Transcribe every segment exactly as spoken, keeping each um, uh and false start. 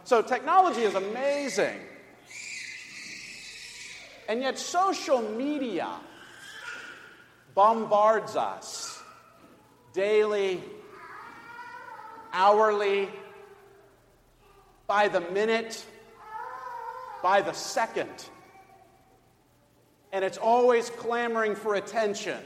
so technology is amazing. And yet social media bombards us daily, hourly, by the minute, by the second. And it's always clamoring for attention.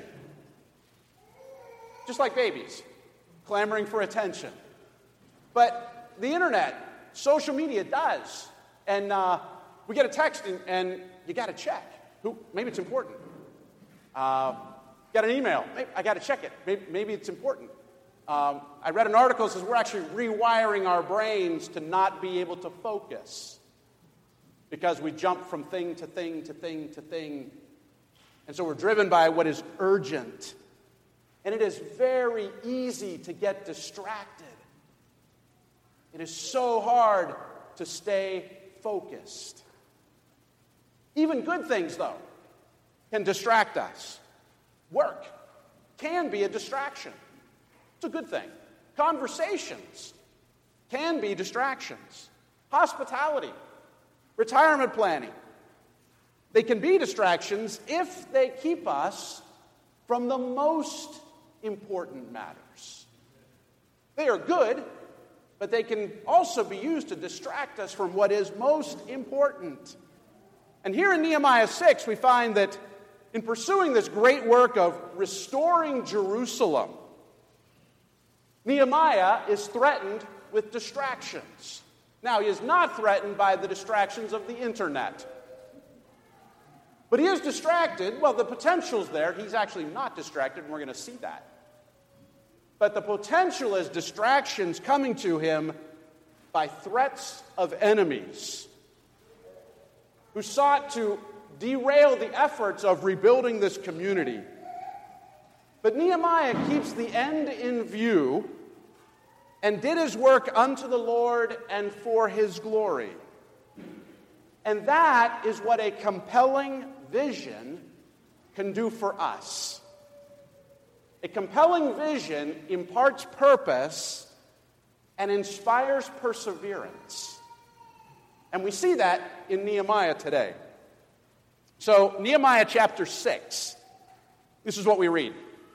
Just like babies, clamoring for attention. But the internet, social media does. And uh, we get a text and, and you got to check. Who? Maybe it's important. Uh, got an email. Maybe, I got to check it. Maybe, maybe it's important. Um, I read an article that says we're actually rewiring our brains to not be able to focus because we jump from thing to thing to thing to thing. And so we're driven by what is urgent. And it is very easy to get distracted. It is so hard to stay focused. Even good things, though, can distract us. Work can be a distraction. It's a good thing. Conversations can be distractions. Hospitality, retirement planning, they can be distractions if they keep us from the most important matters. They are good, but they can also be used to distract us from what is most important. And here in Nehemiah six, we find that in pursuing this great work of restoring Jerusalem, Nehemiah is threatened with distractions. Now, he is not threatened by the distractions of the internet. But he is distracted. Well, the potential's there. He's actually not distracted, and we're going to see that. But the potential is distractions coming to him by threats of enemies who sought to derail the efforts of rebuilding this community. But Nehemiah keeps the end in view and did his work unto the Lord and for his glory. And that is what a compelling vision can do for us. A compelling vision imparts purpose and inspires perseverance. And we see that in Nehemiah today. So, Nehemiah chapter six, this is what we read.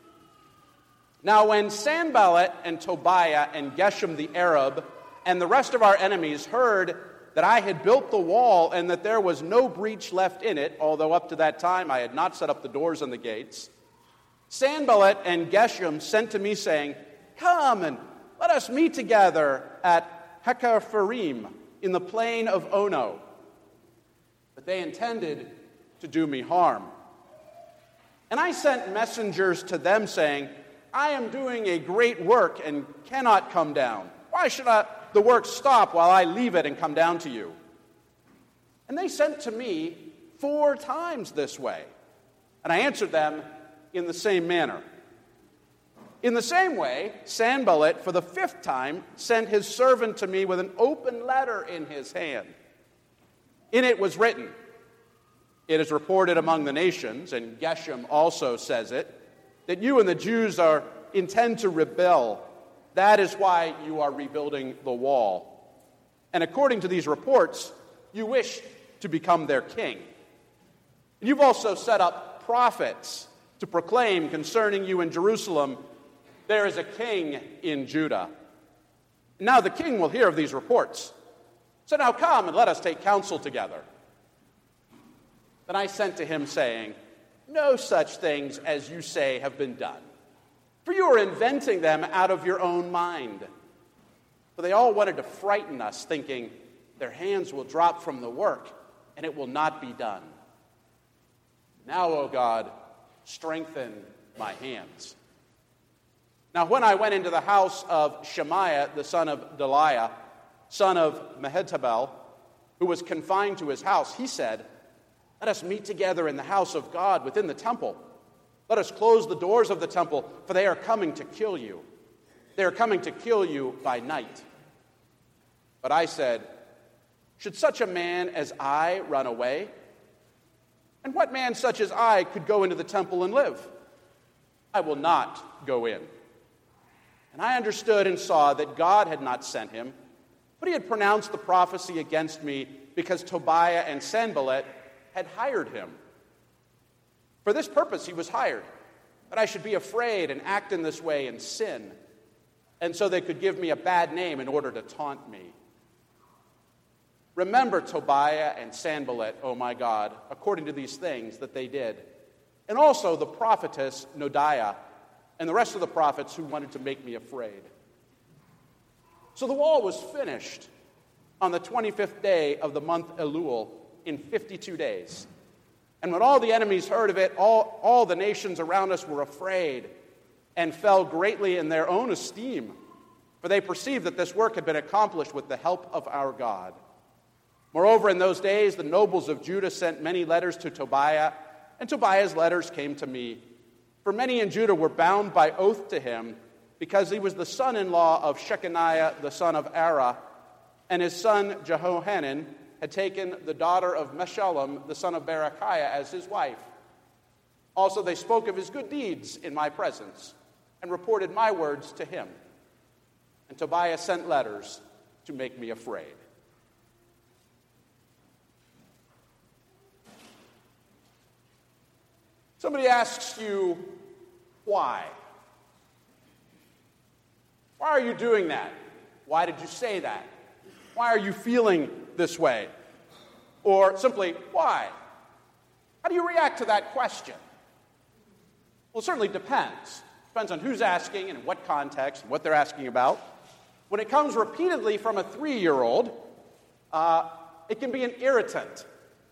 Now, when Sanballat and Tobiah and Geshem the Arab and the rest of our enemies heard that I had built the wall and that there was no breach left in it, although up to that time I had not set up the doors and the gates, Sanballat and Geshem sent to me, saying, "Come and let us meet together at Hekapharim in the plain of Ono." But they intended to do me harm. And I sent messengers to them, saying, "I am doing a great work and cannot come down. Why should I, the work stop while I leave it and come down to you?" And they sent to me four times this way. And I answered them in the same manner. In the same way, Sanballat, for the fifth time, sent his servant to me with an open letter in his hand. In it was written, "It is reported among the nations," and Geshem also says it, "that you and the Jews are intend to rebel. That is why you are rebuilding the wall. And according to these reports, you wish to become their king. And you've also set up prophets to proclaim concerning you in Jerusalem, there is a king in Judah. Now the king will hear of these reports. So now come and let us take counsel together." Then I sent to him, saying, "No such things as you say have been done, for you are inventing them out of your own mind." For they all wanted to frighten us, thinking, their hands will drop from the work, and it will not be done. Now, O God, strengthen my hands. Now when I went into the house of Shemaiah, the son of Delaiah, son of Mehetabel, who was confined to his house, he said, "Let us meet together in the house of God within the temple. Let us close the doors of the temple, for they are coming to kill you. They are coming to kill you by night." But I said, "Should such a man as I run away? And what man such as I could go into the temple and live? I will not go in." And I understood and saw that God had not sent him, But he had pronounced the prophecy against me because Tobiah and Sanballat had hired him. For this purpose he was hired, that I should be afraid and act in this way and sin, and so they could give me a bad name in order to taunt me. Remember Tobiah and Sanballat, O my God, according to these things that they did, and also the prophetess Noadiah and the rest of the prophets who wanted to make me afraid. So the wall was finished on the twenty-fifth day of the month Elul in fifty-two days. And when all the enemies heard of it, all, all the nations around us were afraid and fell greatly in their own esteem, for they perceived that this work had been accomplished with the help of our God. Moreover, in those days, the nobles of Judah sent many letters to Tobiah, and Tobiah's letters came to me. For many in Judah were bound by oath to him, because he was the son-in-law of Shechaniah, the son of Ara, and his son Jehohanan had taken the daughter of Meshullam, the son of Berechiah, as his wife. Also they spoke of his good deeds in my presence, and reported my words to him. And Tobiah sent letters to make me afraid. Somebody asks you, why? Why are you doing that? Why did you say that? Why are you feeling this way? Or simply, why? How do you react to that question? Well, it certainly depends. Depends on who's asking and in what context and what they're asking about. When it comes repeatedly from a three-year-old, uh, it can be an irritant.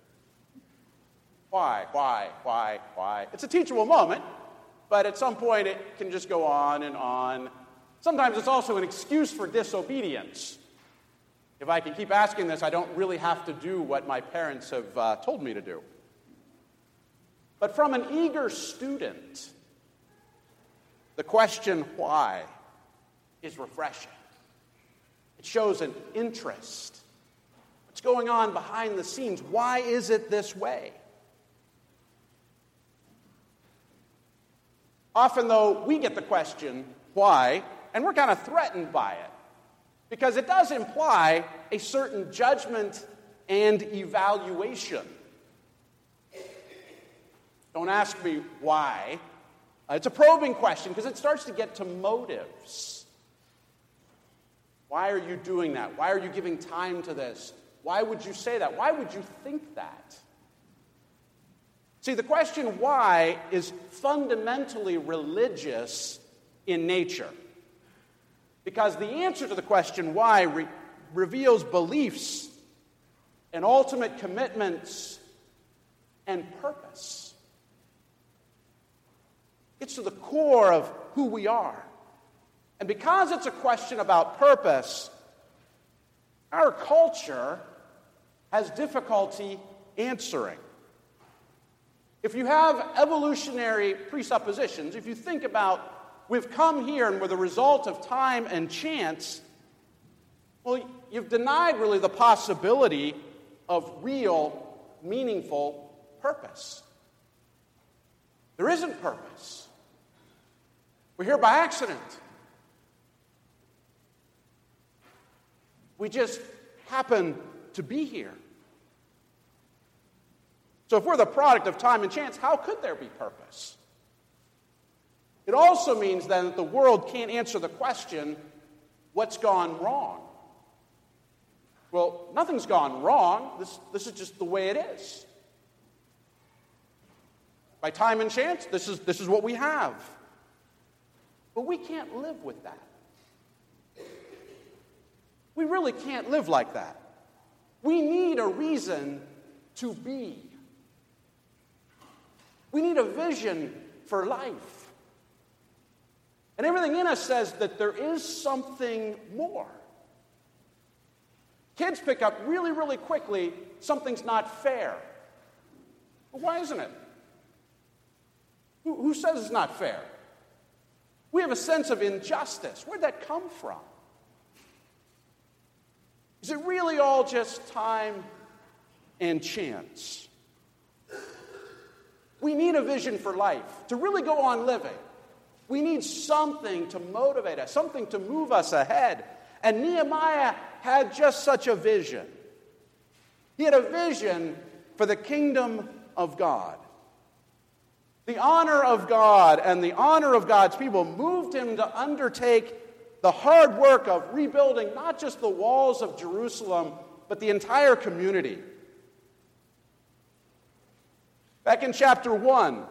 Why, why, why, why? It's a teachable moment, but at some point it can just go on and on. Sometimes it's also an excuse for disobedience. If I can keep asking this, I don't really have to do what my parents have uh, told me to do. But from an eager student, the question why is refreshing. It shows an interest. What's going on behind the scenes? Why is it this way? Often, though, we get the question, why, and we're kind of threatened by it, because it does imply a certain judgment and evaluation. Don't ask me why. Uh, it's a probing question because it starts to get to motives. Why are you doing that? Why are you giving time to this? Why would you say that? Why would you think that? See, the question why is fundamentally religious in nature. Because the answer to the question why re- reveals beliefs and ultimate commitments and purpose. It's to the core of who we are. And because it's a question about purpose, our culture has difficulty answering. If you have evolutionary presuppositions, if you think about we've come here and we're the result of time and chance, well, you've denied really the possibility of real, meaningful purpose. There isn't purpose. We're here by accident. We just happen to be here. So if we're the product of time and chance, how could there be purpose? It also means then that the world can't answer the question, what's gone wrong? Well, nothing's gone wrong. This, this is just the way it is. By time and chance, this is, this is what we have. But we can't live with that. We really can't live like that. We need a reason to be. We need a vision for life. And everything in us says that there is something more. Kids pick up really, really quickly, something's not fair. Well, why isn't it? Who, who says it's not fair? We have a sense of injustice. Where'd that come from? Is it really all just time and chance? We need a vision for life. To really go on living, we need something to motivate us, something to move us ahead. And Nehemiah had just such a vision. He had a vision for the kingdom of God. The honor of God and the honor of God's people moved him to undertake the hard work of rebuilding not just the walls of Jerusalem, but the entire community. Back in chapter one,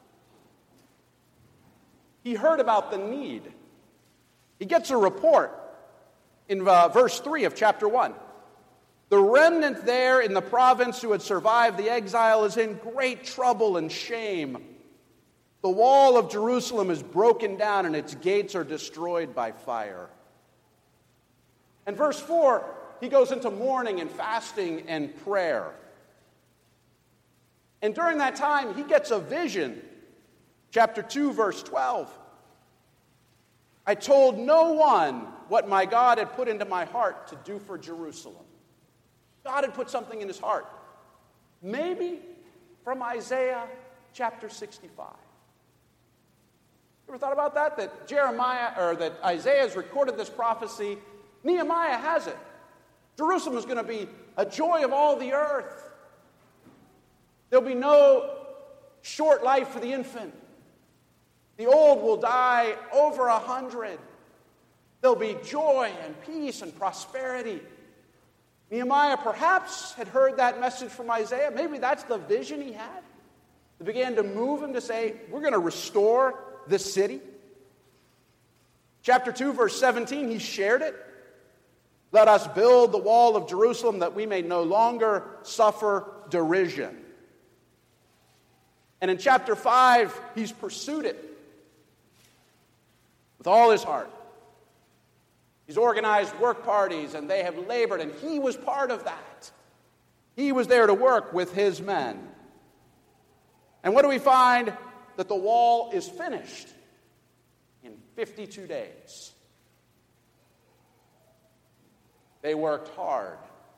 he heard about the need. He gets a report in uh, verse three of chapter one. The remnant there in the province who had survived the exile is in great trouble and shame. The wall of Jerusalem is broken down and its gates are destroyed by fire. And verse four, he goes into mourning and fasting and prayer. And during that time, he gets a vision. Chapter two, verse twelve. I told no one what my God had put into my heart to do for Jerusalem. God had put something in his heart. Maybe from Isaiah chapter sixty-five. You ever thought about that? That Jeremiah, or that Isaiah has recorded this prophecy. Nehemiah has it. Jerusalem is going to be a joy of all the earth. There'll be no short life for the infant. The old will die over a hundred. There'll be joy and peace and prosperity. Nehemiah perhaps had heard that message from Isaiah. Maybe that's the vision he had. It began to move him to say, we're going to restore this city. Chapter two, verse seventeen, he shared it. Let us build the wall of Jerusalem that we may no longer suffer derision. And in chapter five, he's pursued it with all his heart. He's organized work parties, and they have labored, and he was part of that. He was there to work with his men. And what do we find? That the wall is finished in fifty-two days. They worked hard.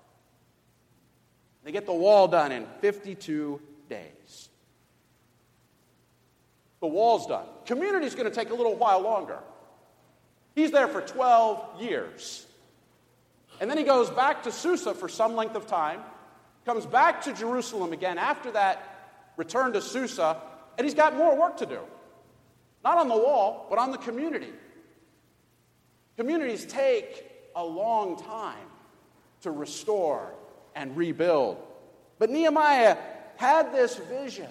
They get the wall done in fifty-two days. The wall's done. Community's going to take a little while longer. He's there for twelve years. And then he goes back to Susa for some length of time, comes back to Jerusalem again after that return to Susa, and he's got more work to do. Not on the wall, but on the community. Communities take a long time to restore and rebuild. But Nehemiah had this vision,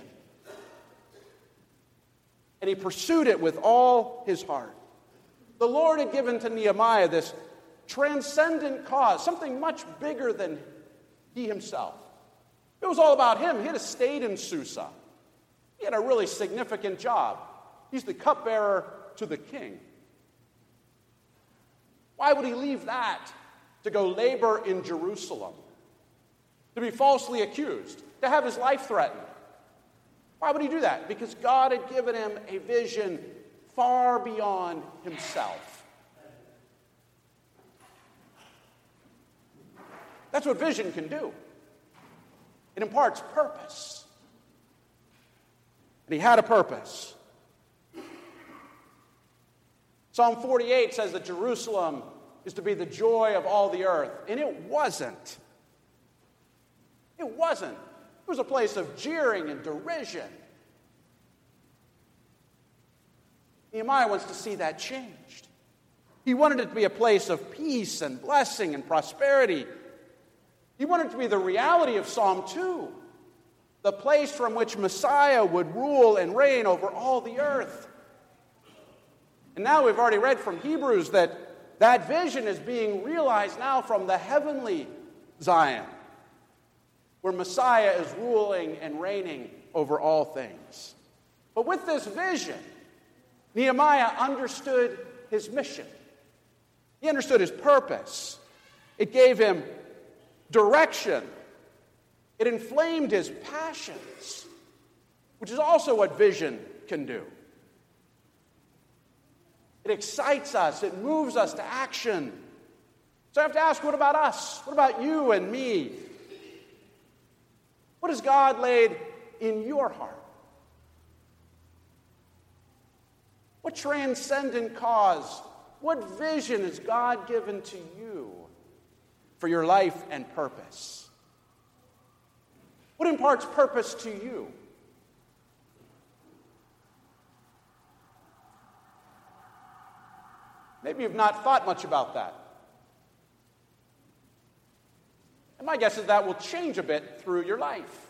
and he pursued it with all his heart. The Lord had given to Nehemiah this transcendent cause, something much bigger than he himself. It was all about him. He had stayed in Susa. He had a really significant job. He's the cupbearer to the king. Why would he leave that to go labor in Jerusalem? To be falsely accused? To have his life threatened? Why would he do that? Because God had given him a vision far beyond himself. That's what vision can do. It imparts purpose. And he had a purpose. Psalm forty-eight says that Jerusalem is to be the joy of all the earth. And it wasn't. It wasn't. It was a place of jeering and derision. Nehemiah wants to see that changed. He wanted it to be a place of peace and blessing and prosperity. He wanted it to be the reality of Psalm two, the place from which Messiah would rule and reign over all the earth. And now we've already read from Hebrews that that vision is being realized now from the heavenly Zion, where Messiah is ruling and reigning over all things. But with this vision, Nehemiah understood his mission. He understood his purpose. It gave him direction. It inflamed his passions, which is also what vision can do. It excites us. It moves us to action. So I have to ask, what about us? What about you and me? What has God laid in your heart? What transcendent cause, what vision has God given to you? for your life and purpose? What imparts purpose to you? Maybe you've not thought much about that. And my guess is that will change a bit through your life.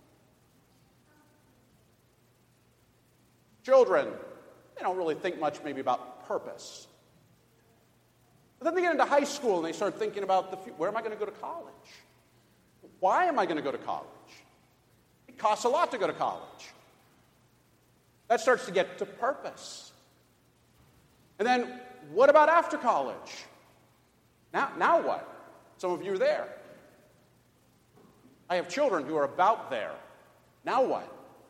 Children, they don't really think much maybe about purpose. But then they get into high school and they start thinking about the future. Where am I going to go to college? Why am I going to go to college? It costs a lot to go to college. That starts to get to purpose. And then, what about after college? Now, now what? Some of you are there. I have children who are about there. Now what?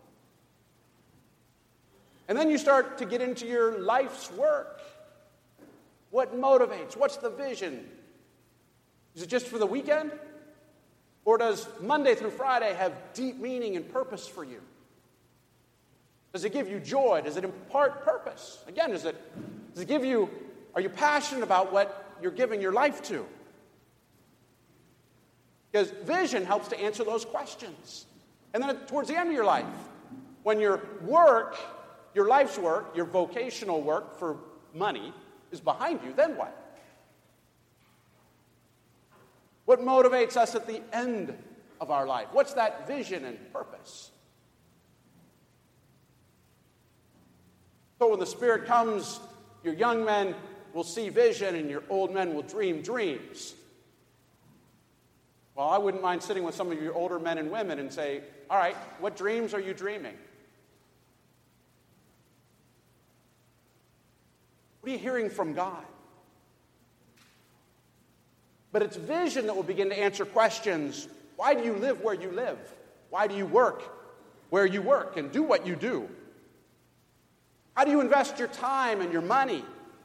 And then you start to get into your life's work. What motivates? What's the vision? Is it just for the weekend? Or does Monday through Friday have deep meaning and purpose for you? Does it give you joy? Does it impart purpose? Again, does it, does it give you, are you passionate about what you're giving your life to? Because vision helps to answer those questions. And then towards the end of your life, when your work, your life's work, your vocational work for money is behind you, then what? What motivates us at the end of our life? What's that vision and purpose? So when the Spirit comes, your young men will see vision and your old men will dream dreams. Well, I wouldn't mind sitting with some of your older men and women and say, all right, what dreams are you dreaming? What are you hearing from God? But it's vision that will begin to answer questions. Why do you live where you live? Why do you work where you work and do what you do? How do you invest your time and your money?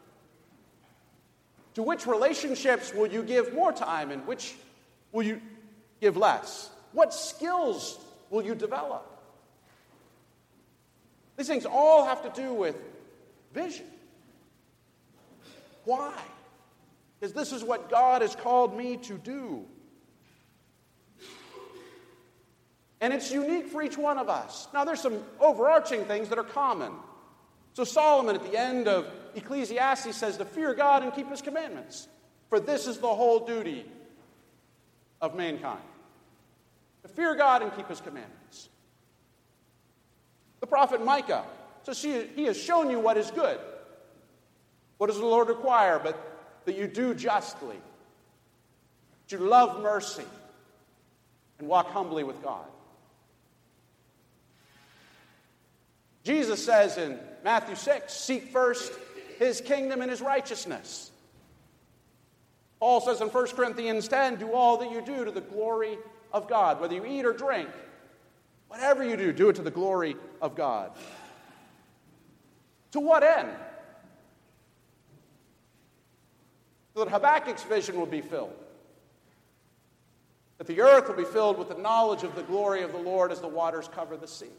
To which relationships will you give more time and which will you give less? What skills will you develop? These things all have to do with vision. Why? Because this is what God has called me to do. And it's unique for each one of us. Now, there's some overarching things that are common. So Solomon, at the end of Ecclesiastes, says to fear God and keep his commandments, for this is the whole duty of mankind. To fear God and keep his commandments. The prophet Micah says, he has shown you what is good. What does the Lord require? But that you do justly, that you love mercy, and walk humbly with God. Jesus says in Matthew six, seek first his kingdom and his righteousness. Paul says in First Corinthians ten, do all that you do to the glory of God. Whether you eat or drink, whatever you do, do it to the glory of God. To what end? So that Habakkuk's vision will be filled. That the earth will be filled with the knowledge of the glory of the Lord as the waters cover the sea.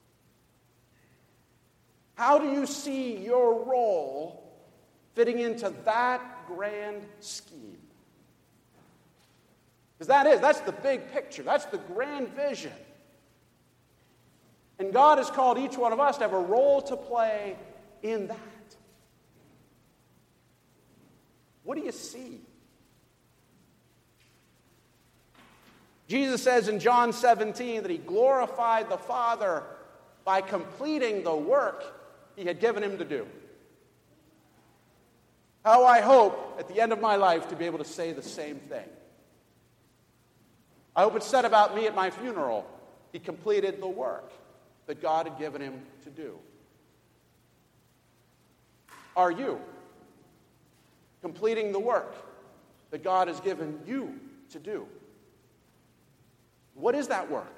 How do you see your role fitting into that grand scheme? Because that is, that's the big picture. That's the grand vision. And God has called each one of us to have a role to play in that. What do you see? Jesus says in John seventeen that he glorified the Father by completing the work he had given him to do. How I hope at the end of my life to be able to say the same thing. I hope it's said about me at my funeral, he completed the work that God had given him to do. Are you completing the work that God has given you to do? What is that work?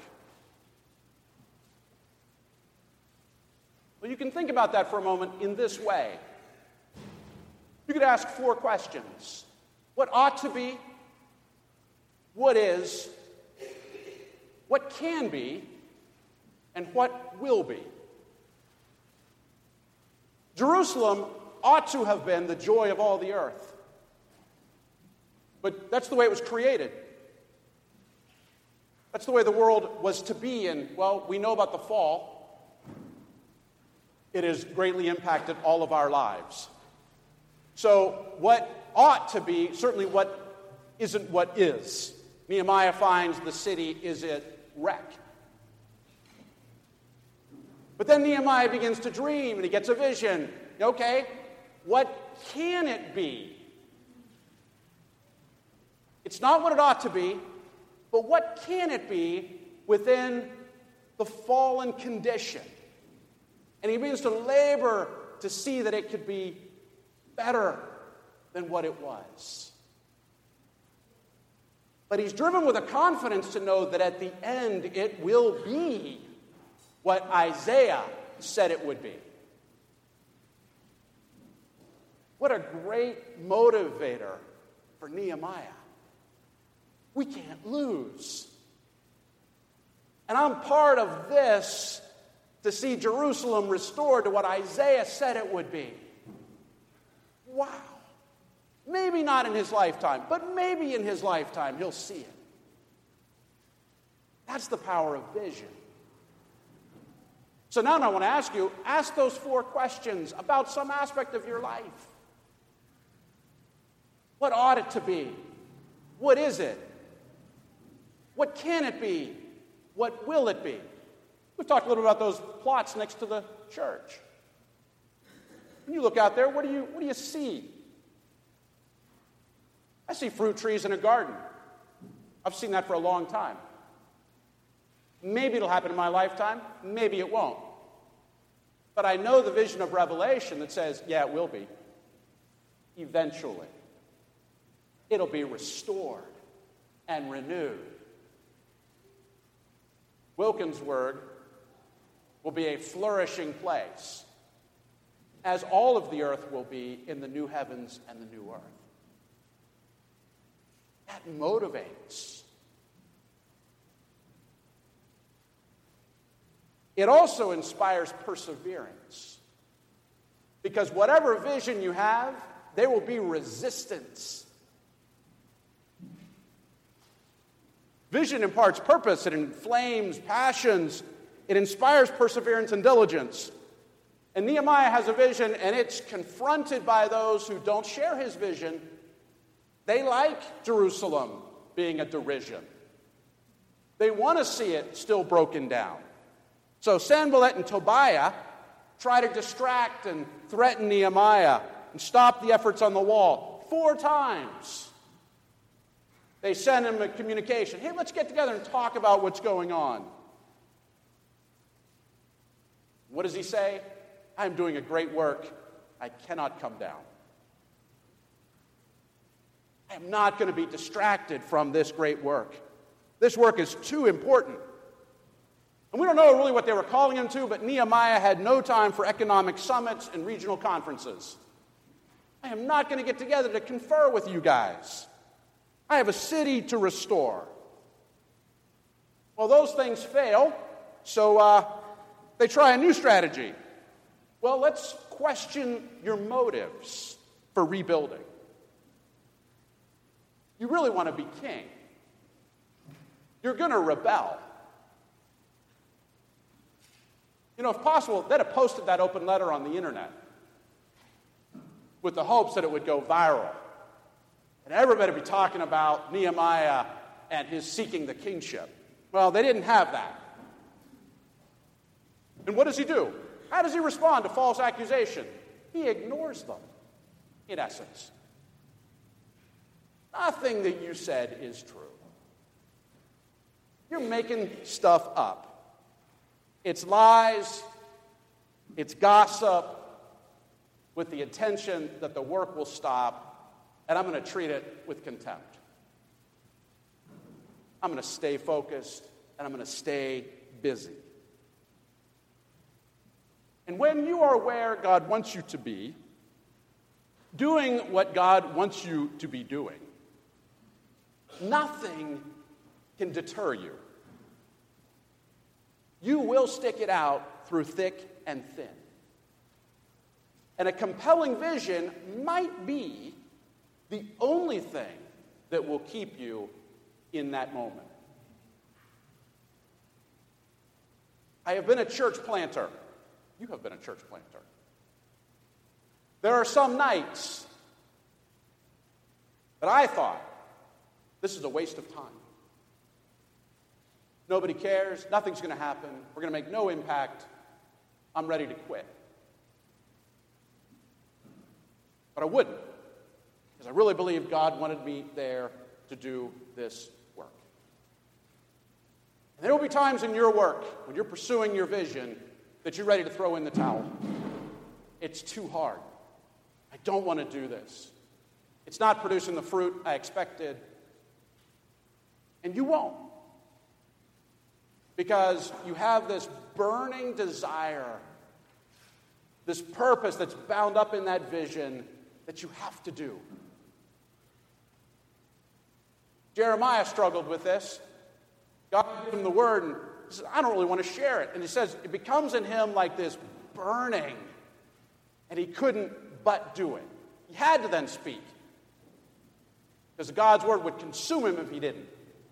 Well, you can think about that for a moment in this way. You could ask four questions. What ought to be? What is? What can be? And what will be? Jerusalem ought to have been the joy of all the earth. But that's the way it was created. That's the way the world was to be, and, well, we know about the fall. It has greatly impacted all of our lives. So what ought to be, certainly what isn't what is. Nehemiah finds the city is at wreck. But then Nehemiah begins to dream, and he gets a vision. Okay, what can it be? It's not what it ought to be, but what can it be within the fallen condition? And he begins to labor to see that it could be better than what it was. But he's driven with a confidence to know that at the end it will be what Isaiah said it would be. What a great motivator for Nehemiah. We can't lose. And I'm part of this to see Jerusalem restored to what Isaiah said it would be. Wow. Maybe not in his lifetime, but maybe in his lifetime he'll see it. That's the power of vision. So now I want to ask you, ask those four questions about some aspect of your life. What ought it to be? What is it? What can it be? What will it be? We've talked a little about those plots next to the church. When you look out there, what do you, what do you see? I see fruit trees in a garden. I've seen that for a long time. Maybe it'll happen in my lifetime. Maybe it won't. But I know the vision of Revelation that says, yeah, it will be. Eventually. It'll be restored and renewed. Wilkinsburg will be a flourishing place, as all of the earth will be in the new heavens and the new earth. That motivates. It also inspires perseverance. Because whatever vision you have, there will be resistance. Vision imparts purpose. It inflames passions. It inspires perseverance and diligence. And Nehemiah has a vision, and it's confronted by those who don't share his vision. They like Jerusalem being a derision. They want to see it still broken down. So Sanballat and Tobiah try to distract and threaten Nehemiah and stop the efforts on the wall. Four times. They send him a communication. Hey, let's get together and talk about what's going on. What does he say? I'm doing a great work. I cannot come down. I am not going to be distracted from this great work. This work is too important. And we don't know really what they were calling him to, but Nehemiah had no time for economic summits and regional conferences. I am not going to get together to confer with you guys. I have a city to restore. Well, those things fail, so uh, they try a new strategy. Well, let's question your motives for rebuilding. You really want to be king. You're going to rebel. You know, if possible, they'd have posted that open letter on the internet with the hopes that it would go viral. And everybody would be talking about Nehemiah and his seeking the kingship. Well, they didn't have that. And what does he do? How does he respond to false accusation? He ignores them, in essence. Nothing that you said is true. You're making stuff up. It's lies, it's gossip, with the intention that the work will stop, and I'm going to treat it with contempt. I'm going to stay focused, and I'm going to stay busy. And when you are where God wants you to be, doing what God wants you to be doing, nothing can deter you. You will stick it out through thick and thin. And a compelling vision might be the only thing that will keep you in that moment. I have been a church planter. You have been a church planter. There are some nights that I thought, this is a waste of time. Nobody cares. Nothing's going to happen. We're going to make no impact. I'm ready to quit. But I wouldn't, because I really believed God wanted me there to do this work. And there will be times in your work, when you're pursuing your vision, that you're ready to throw in the towel. It's too hard. I don't want to do this. It's not producing the fruit I expected. And you won't. Because you have this burning desire, this purpose that's bound up in that vision that you have to do. Jeremiah struggled with this. God gave him the word, and he said, I don't really want to share it. And he says it becomes in him like this burning, and he couldn't but do it. He had to then speak, because God's word would consume him if he didn't.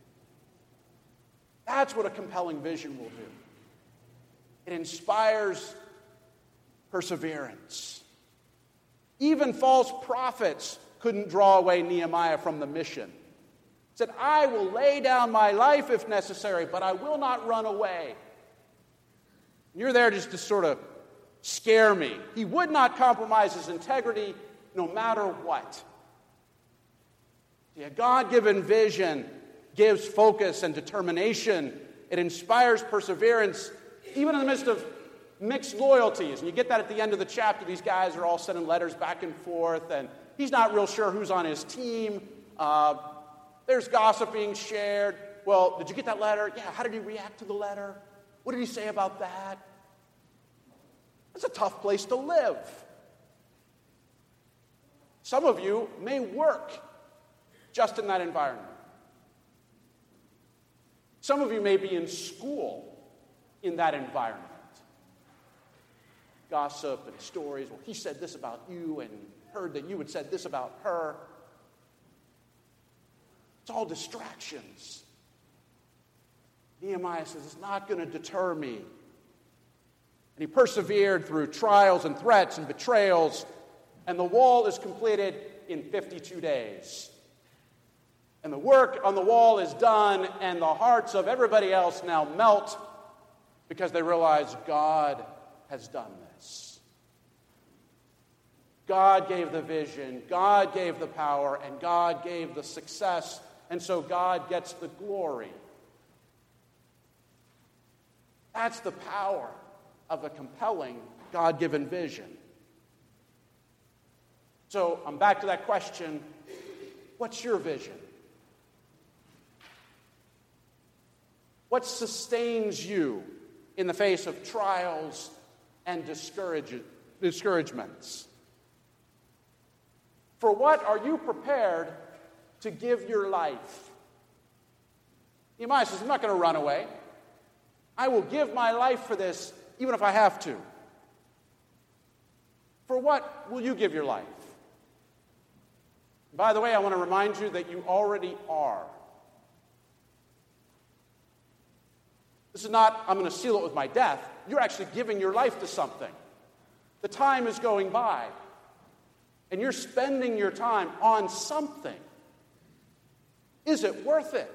That's what a compelling vision will do. It inspires perseverance. Even false prophets couldn't draw away Nehemiah from the mission. He said, I will lay down my life if necessary, but I will not run away. And you're there just to sort of scare me. He would not compromise his integrity no matter what. See, a God-given vision gives focus and determination. It inspires perseverance, even in the midst of mixed loyalties. And you get that at the end of the chapter. These guys are all sending letters back and forth, and he's not real sure who's on his team. Uh, there's gossip being shared. Well, did you get that letter? Yeah, how did he react to the letter? What did he say about that? It's a tough place to live. Some of you may work just in that environment. Some of you may be in school in that environment. Gossip and stories. Well, he said this about you and heard that you had said this about her. It's all distractions. Nehemiah says, it's not going to deter me. And he persevered through trials and threats and betrayals, and the wall is completed in fifty-two days. And the work on the wall is done, and the hearts of everybody else now melt because they realize God has done this. God gave the vision, God gave the power, and God gave the success, and so God gets the glory. That's the power of a compelling God-given vision. So I'm back to that question, what's your vision? What sustains you in the face of trials and discourage, discouragements? For what are you prepared to give your life? Nehemiah says, I'm not going to run away. I will give my life for this, even if I have to. For what will you give your life? By the way, I want to remind you that you already are. This is not, I'm going to seal it with my death. You're actually giving your life to something. The time is going by. And you're spending your time on something. Is it worth it?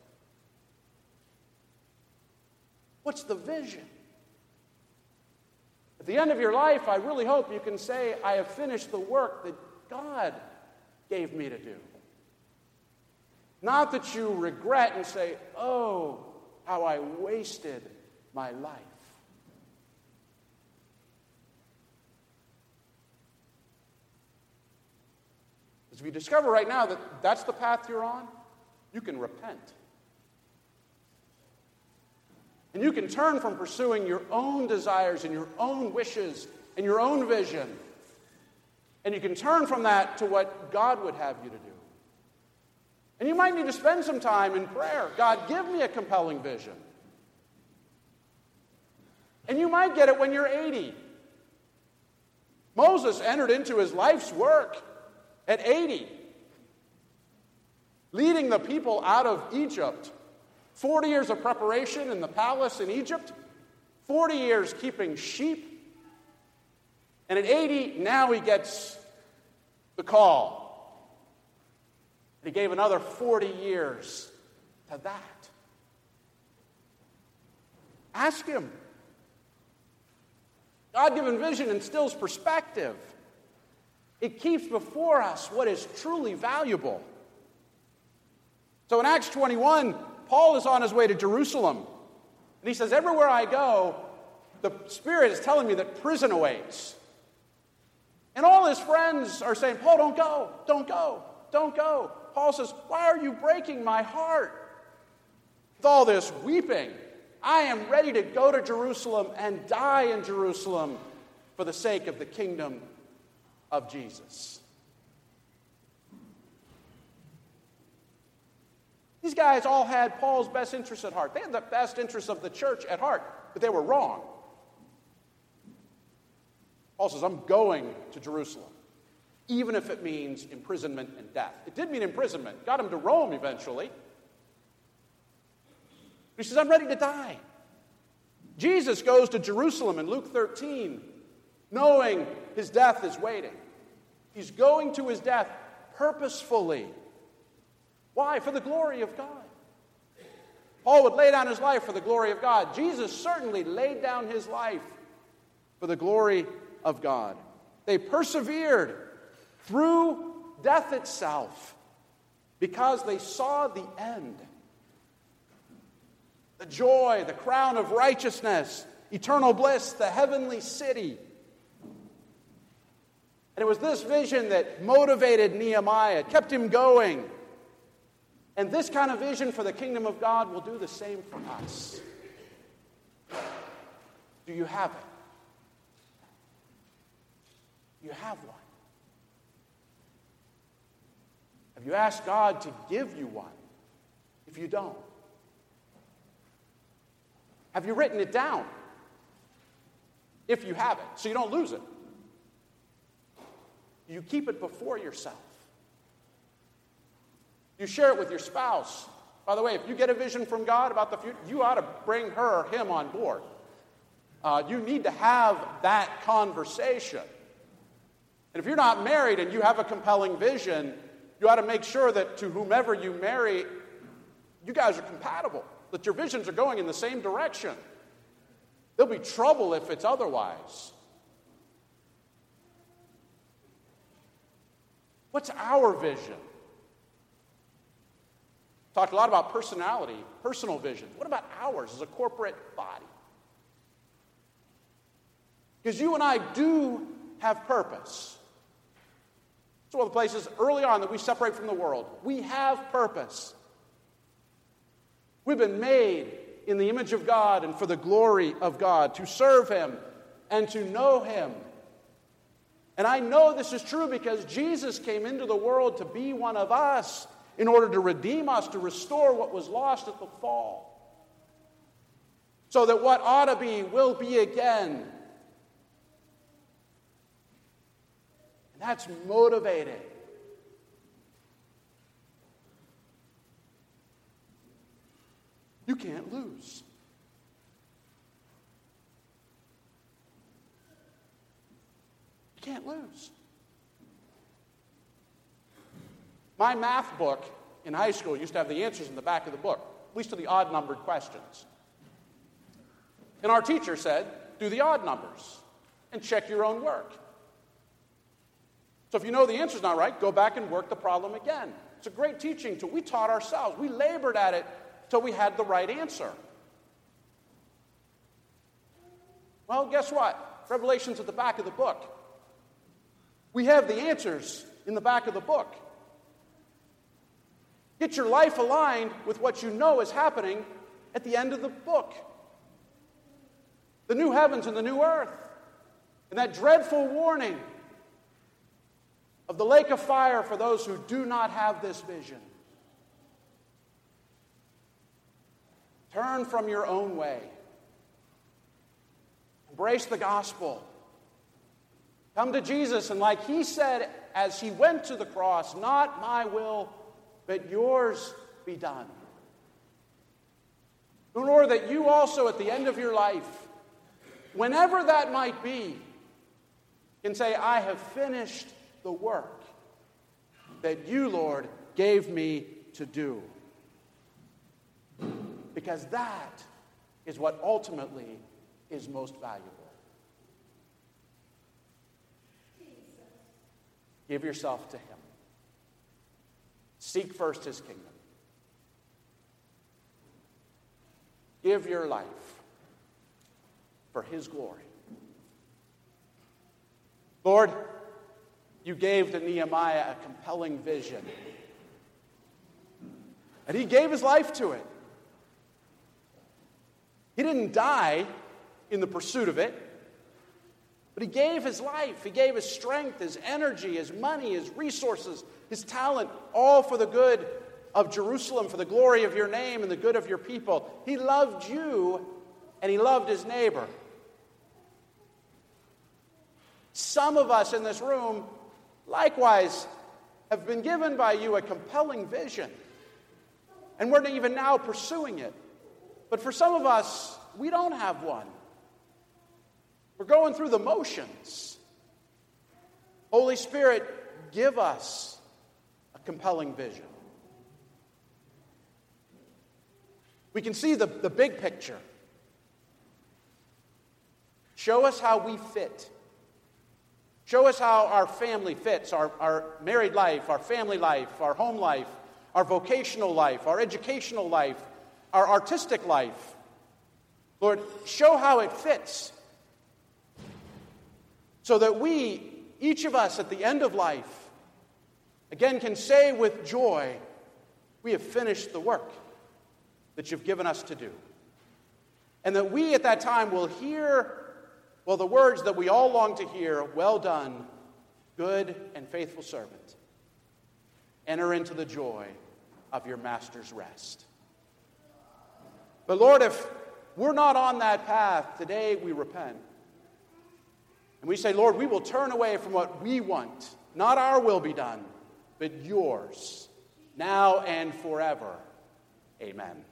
What's the vision? At the end of your life, I really hope you can say, I have finished the work that God gave me to do. Not that you regret and say, oh, how I wasted my life. As if you discover right now that that's the path you're on, you can repent. And you can turn from pursuing your own desires and your own wishes and your own vision. And you can turn from that to what God would have you to do. And you might need to spend some time in prayer. God, give me a compelling vision. And you might get it when you're eighty. Moses entered into his life's work at eighty. leading the people out of Egypt. forty years of preparation in the palace in Egypt, forty years keeping sheep, and at eighty, now he gets the call. And he gave another forty years to that. Ask him. God-given vision instills perspective. It keeps before us what is truly valuable. So in Acts twenty-one, Paul is on his way to Jerusalem. And he says, everywhere I go, the Spirit is telling me that prison awaits. And all his friends are saying, Paul, don't go, don't go, don't go. Paul says, why are you breaking my heart? With all this weeping, I am ready to go to Jerusalem and die in Jerusalem for the sake of the kingdom of Jesus. These guys all had Paul's best interests at heart. They had the best interests of the church at heart, but they were wrong. Paul says, I'm going to Jerusalem, even if it means imprisonment and death. It did mean imprisonment. Got him to Rome eventually. He says, I'm ready to die. Jesus goes to Jerusalem in Luke thirteen, knowing his death is waiting. He's going to his death purposefully. Why? For the glory of God. Paul would lay down his life for the glory of God. Jesus certainly laid down his life for the glory of God. They persevered through death itself because they saw the end. The joy, the crown of righteousness, eternal bliss, the heavenly city. And it was this vision that motivated Nehemiah, kept him going. And this kind of vision for the kingdom of God will do the same for us. Do you have it? Do you have one? Have you asked God to give you one if you don't? Have you written it down if you have it so you don't lose it? You keep it before yourself. You share it with your spouse. By the way, if you get a vision from God about the future, you ought to bring her or him on board. Uh, you need to have that conversation. And if you're not married and you have a compelling vision, you ought to make sure that to whomever you marry, you guys are compatible, that your visions are going in the same direction. There'll be trouble if it's otherwise. What's our vision? Talked a lot about personality, personal vision. What about ours as a corporate body? Because you and I do have purpose. It's one of the places early on that we separate from the world. We have purpose. We've been made in the image of God and for the glory of God, to serve Him and to know Him. And I know this is true because Jesus came into the world to be one of us in order to redeem us, to restore what was lost at the fall. So that what ought to be will be again. And that's motivating. You can't lose. You can't lose. My math book in high school used to have the answers in the back of the book, at least to the odd-numbered questions. And our teacher said, do the odd numbers and check your own work. So if you know the answer's not right, go back and work the problem again. It's a great teaching tool. We taught ourselves. We labored at it till we had the right answer. Well, guess what? Revelation's at the back of the book. We have the answers in the back of the book. Get your life aligned with what you know is happening at the end of the book. The new heavens and the new earth. And that dreadful warning of the lake of fire for those who do not have this vision. Turn from your own way. Embrace the gospel. Come to Jesus, and like He said as He went to the cross, not my will, but yours be done. In order that you also, at the end of your life, whenever that might be, can say, I have finished the work that you, Lord, gave me to do. Because that is what ultimately is most valuable. Give yourself to Him. Seek first His kingdom. Give your life for His glory. Lord, you gave to Nehemiah a compelling vision. And he gave his life to it. He didn't die in the pursuit of it, but he gave his life. He gave his strength, his energy, his money, his resources, his talent, all for the good of Jerusalem, for the glory of your name and the good of your people. He loved you, and he loved his neighbor. Some of us in this room, likewise, have been given by you a compelling vision, and we're even now pursuing it. But for some of us, we don't have one. We're going through the motions. Holy Spirit, give us a compelling vision. We can see the, the big picture. Show us how we fit. Show us how our family fits, our, our married life, our family life, our home life, our vocational life, our educational life, our artistic life. Lord, show how it fits so that we, each of us at the end of life, again can say with joy, we have finished the work that you've given us to do. And that we at that time will hear, well, the words that we all long to hear, well done, good and faithful servant. Enter into the joy of your master's rest. But Lord, if we're not on that path, today we repent. And we say, Lord, we will turn away from what we want. Not our will be done, but yours, now and forever. Amen.